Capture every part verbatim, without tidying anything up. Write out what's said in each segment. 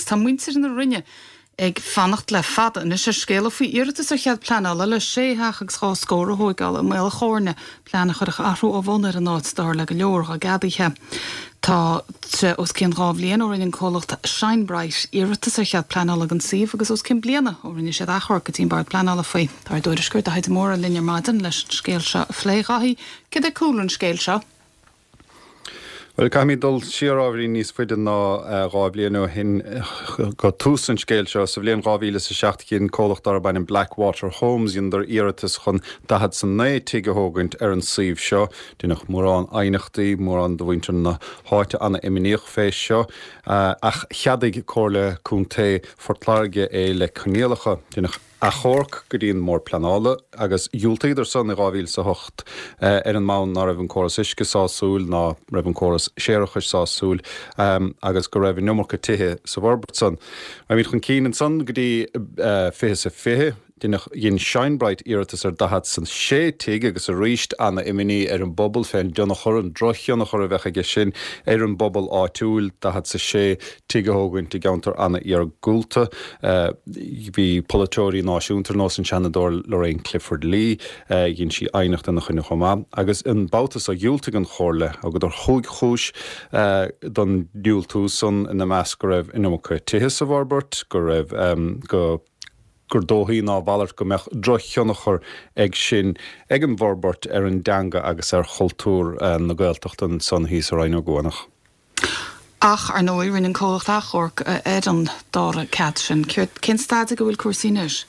tá muintir in na rinne ag fannacht le fada na sé scéile faoi iirtas a chead planala le sé haach sá scóra hóigáil mé a chórne plana chuch ahrú a bhnar an náid star le go leor a gadaiche. Tá tre os cin rá blian ó in cólacht Shinebright iirtas a chead planala an sih agus os cin bliana ó rinne sé achor go tín bar planala faoi. Tá dúidir scuirt a heid mór a linne maidin leis scéil se phléigaí cid a coolan scéil se. Well ca mí dul siaráhí níos fuidir ná rá blianú hin go túsan scéil seo sa bblion ráhíle sa seacht cinn cólacht ar bain in Blackwater Homes in der iiritas chun dahad san né tiige hógant ar an sih seo, Dúnach mór an ainachtaí mór an do bhaintear na háite anna iminíoch fééis seo ach cheadaigh cóla cúnta fortláige é le conéalacha Dúnach a chórc go dtíon mór planála agus dúltaíidir san i ráhíl sa hocht ar an mán ná raibh an choras isce sásúil ná raibh an choras séirechas sásúil agus go raibh nummarcha tithe sa bharbert san. Ra míid chun cían san go dtí fiche sa fiche Dúnach dhéon Shinebright iiritas ar dahad san sé tiige agus a ríist anna iminí ar an bobbal féin deonna chur an drochionna chur a bheitcha ge sin ar an bobbal áitiúil dahad sa sé tiige hógann i gaantar anna ar gúlta. Bhí polatóirí náisiúntar nó an seanadóir Lorraine Clifford Lee dhéon si ainicht na chuine chomá. Agus in boutas a dúlta an chóirle agad ar chúig chúis don dúltú san ina meas go raibh inamcha tithe sa bharbert go raibh go gur dóthaí ná bhallart go meach drochionnachar ag sin ag an bharbert ar an deanga agus ar chultúr na Gaeltachtain san híos ar aine ggónach. Ach ar nóir rin an cólacht achorc éad an dára cat sin cin stáide go bhfuil cuasíneis?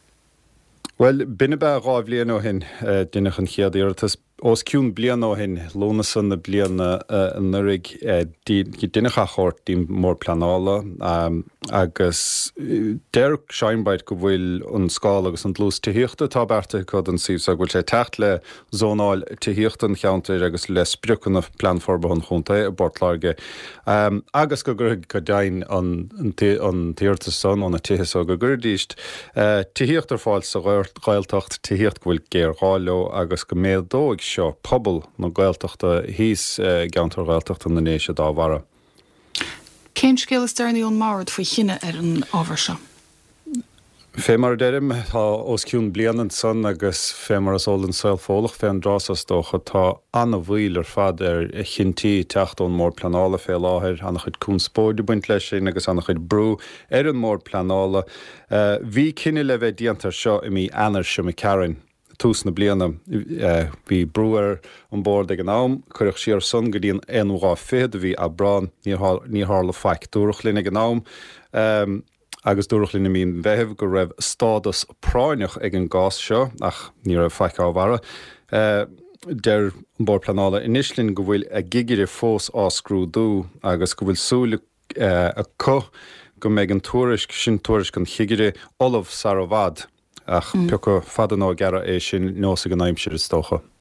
Well, binne be rá blian ó hin duine an chiaad iiritas os ciún blian ó hin lóna san na blian an nurig duinecha chót dí mór planála agus deir Shinebright go bhfuil an scáil agus an dlús tííochta tá berta chud an sih a bhfuil sé techt le zónáil tííochta an cheantair agus le spriúchan na planforba an chunta a bortláge. Agus go gur go dain an tíirta san an na tithe so go gurdíist tííochtar fáil sa Gaeltacht tííocht bhfuil géir gáiló agus go méaddóigh seo pobl nó Gaeltachta híos geantar Gaeltachta na néise dáhhara. Cén scéal is dearnaí ón márad faoi chinine ar an ábhar seo? Fé mar deirim tá os ciún blianaan san agus fé mar as ólann saoil fólach fé an drásas dócha tá anna bhíl ar fad ar chintí teachtón mór planála fé láthir anna chud cún spóide buint leis sin agus anna chud brú ar an mór planála. Bhí cinenne le bheith díantar seo i mí anar se me ceann. Tús na bliana bhí breúir an bord ag an nám, chuireh siar san go dtíon éonrá féad a bhí a brán ní hála feic dúrach lína ag an nám agus dúrach lína mín bheitheh go raibh stádas práineach ag an gás seo ach ní raibh feic áhhara. Der an bord planála inislinn go bhfuil a gigidir fós áscrúdú agus go bhfuil súla a co go méid an túrisc sin túrisc an chigidir Olav Saravad ach pecha fadan á gara é sin nó a an aimsir is tócha.